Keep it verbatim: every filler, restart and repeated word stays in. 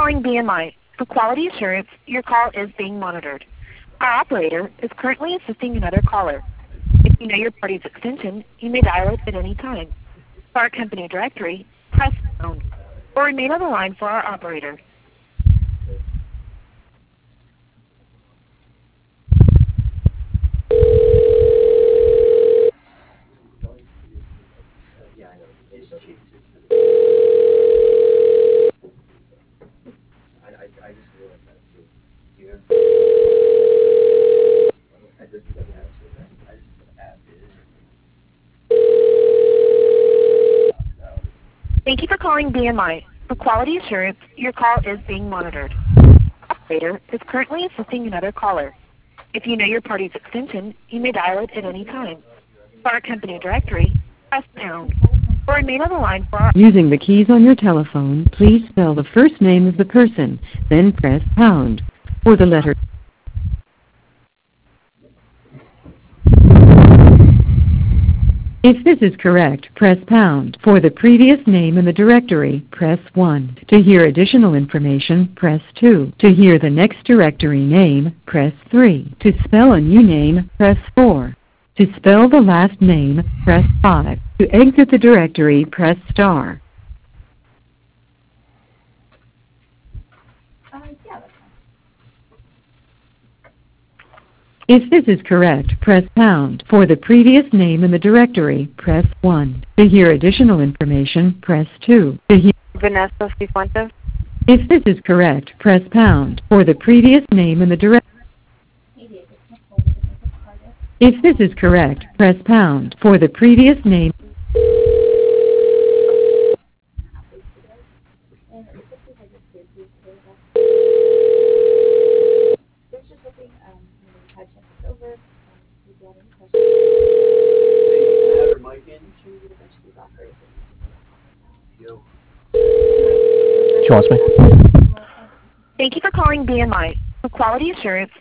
calling B M I. For quality assurance, your call is being monitored. Our operator is currently assisting another caller. If you know your party's extension, you may dial it at any time. For our company directory, press pound, or remain on the line for our operator. Thank you for calling B M I. For quality assurance, your call is being monitored. Our operator is currently assisting another caller. If you know your party's extension, you may dial it at any time. For our company directory, press pound, or remain on the line for our... Using the keys on your telephone, please spell the first name of the person, then press pound. For the letter... If this is correct, press pound. For the previous name in the directory, press one. To hear additional information, press two. To hear the next directory name, press three. To spell a new name, press four. To spell the last name, press five. To exit the directory, press star. If this is correct, press pound. For the previous name in the directory, press one. To hear additional information, press two. To hear Vanessa Cifuentes. If this is correct, press pound. For the previous name in the directory, If this is correct, press pound. For the previous name... She wants me. Thank you for calling B M I. For quality assurance,